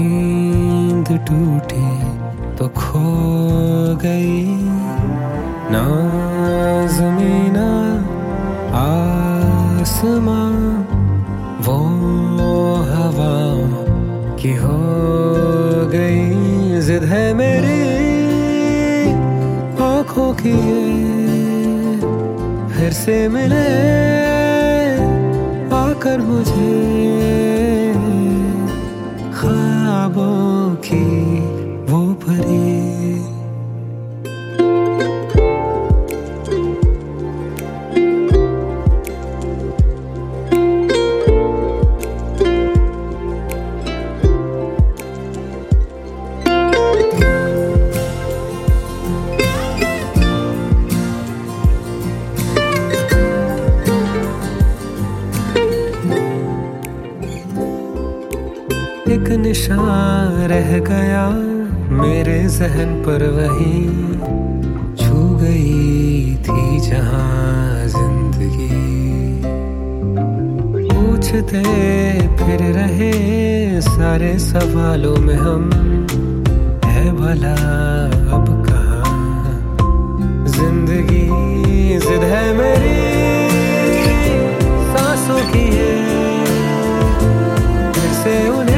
नींद टूटी तो खो गई, ना ज़मीन ना आसमां, वो हवा की हो गई। जिद है मेरी आँखों की फिर से मिले आकर मुझे ख्वाबों की वो परी। एक निशान रह गया मेरे जहन पर, वही छू गई थी जहां जिंदगी। पूछते फिर रहे सारे सवालों में हम, है भला अब कहाँ जिंदगी। जिद है मेरी सांसों की फिर से उन्हें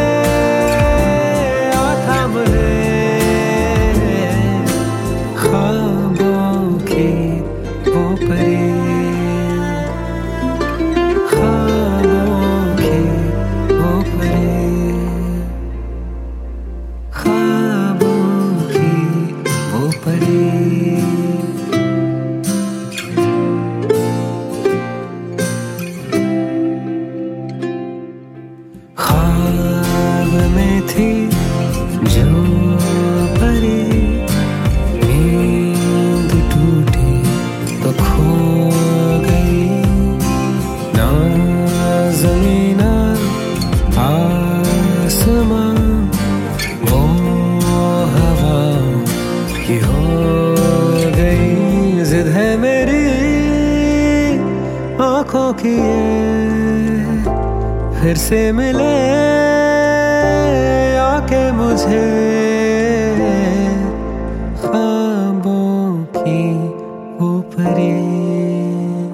ख्वाब में थी जो परी, नींद टूटी तो खो गई, ना ज़मीन ना आसमां, वो हवा की हो गई। जिद है मेरी आँखों की फिर से मिले आके मुझे ख्वाबों की वो परी।